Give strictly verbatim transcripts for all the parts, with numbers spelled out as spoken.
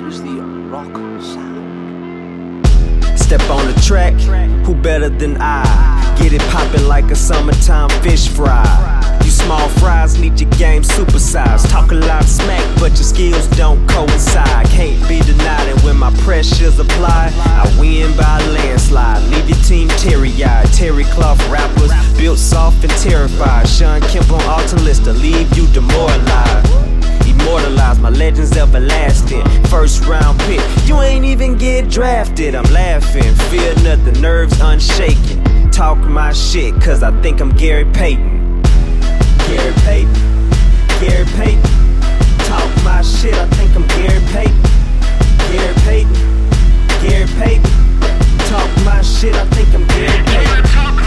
is the rock sound. Step on the track, who better than I? Get it poppin' like a summertime fish fry. You small fries need your game supersized. Talk a lot of smack, but your skills don't coincide. Can't be denied, and when my pressures apply, I win by a landslide. Leave your team teary-eyed. Terry cloth rappers, built soft and terrified. Sean Kemp on Alta Lista, leave you demoralized. Immortalize my legends everlasting. First round pick, you ain't even get drafted. I'm laughing, fear nothing, nerves unshaken. Talk my shit, cause I think I'm Gary Payton. Gary Payton, Gary Payton. Talk my shit, I think I'm Gary Payton. Gary Payton, Gary Payton. Talk my shit, I think I'm Gary Payton.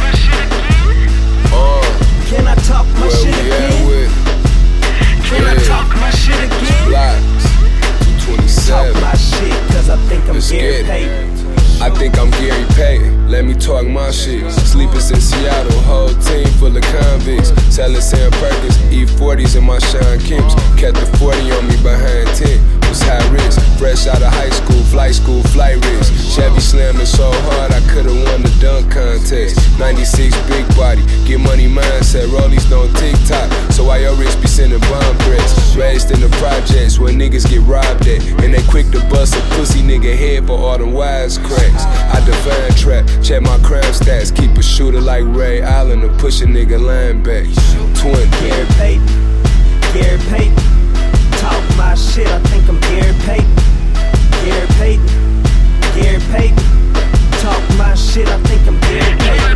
Uh, Can I talk my where shit we again? at with? Can I Yeah. talk my shit again? Blocks, two twenty-seven. Talk my shit, cause I think I'm Let's Gary get it. Payton. I think I'm Gary Payton, let me talk my shit. Sleepers in Seattle, whole team full of convicts. Selling Sam Perkins, E forties in my Sean Kemps. Kept the forty on me behind ten, was high risk. Fresh out of high school, flight school, flight risk. Chevy slamming so hard I could've won the dunk contest. ninety-six big body, get money mindset, rollies don't TikTok. So why your wrist be sending bomb threats? Raised in the projects where niggas get robbed at, and they quick to bust a pussy nigga head for all them wisecracks. I define trap, check my crime stats. Keep a shooter like Ray Allen to push a nigga line back. twenty. Gary Payton, Gary Payton. Talk my shit, I think I'm Gary Payton. Gary Payton, Gary Payton. Talk my shit, I think I'm Gary Payton.